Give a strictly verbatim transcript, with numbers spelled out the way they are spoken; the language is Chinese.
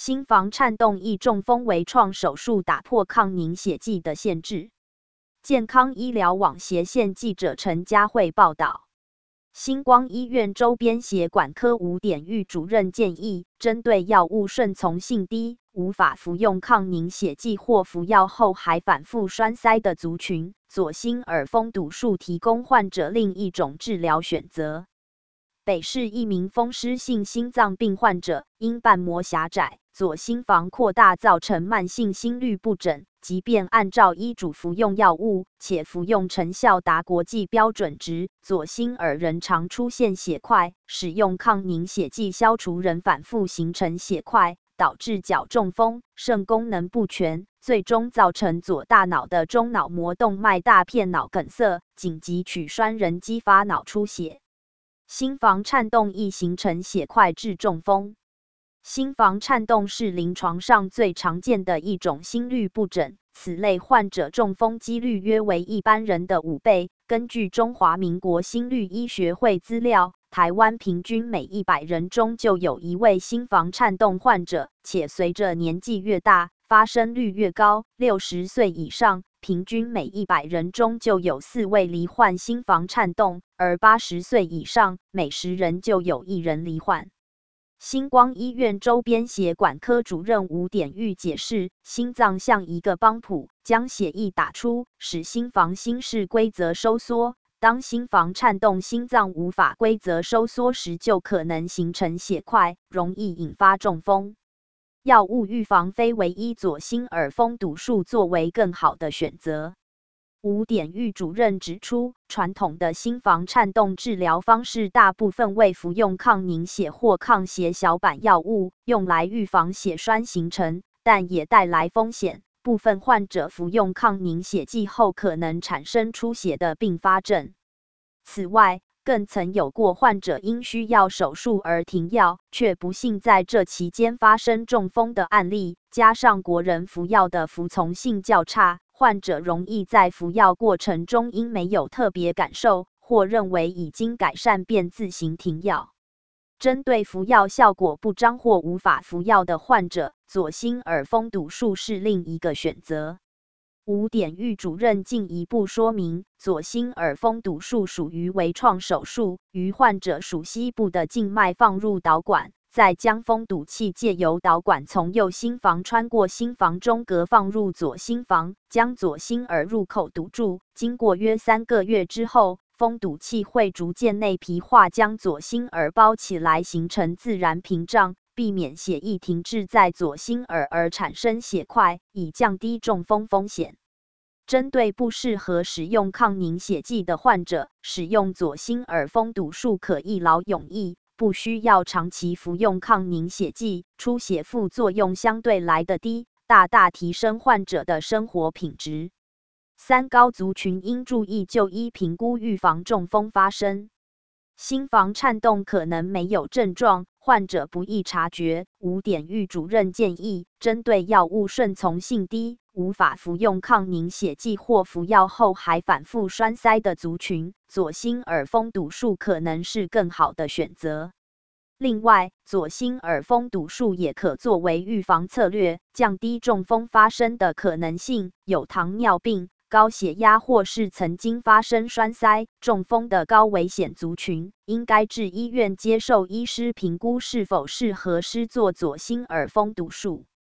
心房颤动易中风微创手术打破抗凝血剂的限制。健康医疗网斜线记者陈佳慧报道。星光医院周边血管科吴典玉主任建议，针对药物顺从性低、无法服用抗凝血剂或服药后还反复栓塞的族群，左心耳封堵术提供患者另一种治疗选择。北市一名风湿性心脏病患者因瓣膜狭窄、左心房扩大造成慢性心律不整，即便按照医嘱服用药物，且服用成效达国际标准值，左心耳仍常出现血块，使用抗凝血剂消除仍反复形成血块，导致脚中风、肾功能不全，最终造成左大脑的中脑膜动脉大片脑梗塞，紧急取栓仍激发脑出血。心房颤动易形成血块致中风。心房颤动是临床上最常见的一种心律不整，此类患者中风几率约为一般人的五倍。根据中华民国心律医学会资料，台湾平均每一百人中就有一位心房颤动患者，且随着年纪越大，发生率越高。六十岁以上，平均每一百人中就有四位罹患心房颤动，而八十岁以上，每十人就有一人罹患。星光医院周边血管科主任吴典玉解释，心脏像一个帮浦，将血液打出，使心房心室规则收缩。当心房颤动，心脏无法规则收缩时，就可能形成血块，容易引发中风。药物预防非唯一，左心耳封堵术作为更好的选择。吴典玉主任指出，传统的心房颤动治疗方式大部分为服用抗凝血或抗血小板药物，用来预防血栓形成，但也带来风险。部分患者服用抗凝血剂后可能产生出血的并发症。此外，更曾有过患者因需要手术而停药，却不幸在这期间发生中风的案例。加上国人服药的服从性较差，患者容易在服药过程中因没有特别感受，或认为已经改善便自行停药。针对服药效果不彰或无法服药的患者，左心耳封堵术是另一个选择。吴典玉主任进一步说明，左心耳封堵术属于微创手术，于患者属膝部的静脉放入导管，再将封堵器借由导管从右心房穿过心房中隔放入左心房，将左心耳入口堵住。经过约三个月之后，封堵器会逐渐内皮化，将左心耳包起来，形成自然屏障，避免血液停滞在左心耳而产生血块，以降低中风风险。针对不适合使用抗凝血剂的患者，使用左心耳封堵术可一劳永逸，不需要长期服用抗凝血剂，出血副作用相对来得低，大大提升患者的生活品质。三高族群应注意就医评估，预防中风发生。心房颤动可能没有症状，患者不易察觉。吴典玉主任建议，针对药物顺从性低、无法服用抗凝血剂或服药后还反复栓塞的族群，左心耳封堵术可能是更好的选择。另外，左心耳封堵术也可作为预防策略，降低中风发生的可能性。有糖尿病、高血压或是曾经发生栓塞、中风的高危险族群，应该至医院接受医师评估是否适合施做左心耳封堵术。